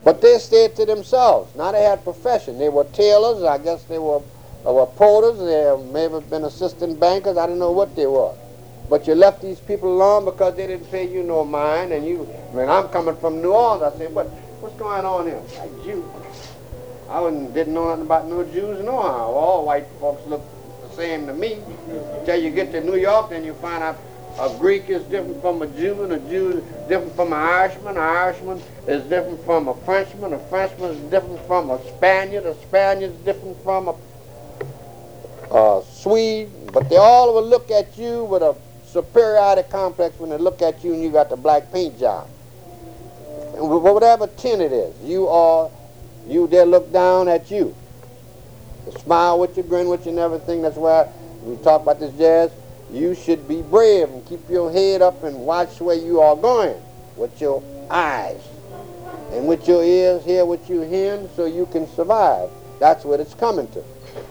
But they stayed to themselves. Now they had profession. They were tailors. I guess they were porters. They may have been assistant bankers. I don't know what they were. But you left these people alone because they didn't pay you no mind. And you, I mean, I'm coming from New Orleans. I said, what's going on here? Like Jews. Didn't know nothing about no Jews nohow. All white folks look the same to me. Till you get to New York, then you find out a Greek is different from a Jew, and a Jew is different from an Irishman. An Irishman is different from a Frenchman. A Frenchman is different from a Spaniard. A Spaniard is different from a Swede. But they all will look at you with a superiority complex when they look at you and you got the black paint job. And whatever tint it is, they look down at you. They smile with you, grin with you and everything. That's why we talk about this jazz. You should be brave and keep your head up and watch where you are going with your eyes. And with your ears, hear what you're hearing so you can survive. That's what it's coming to.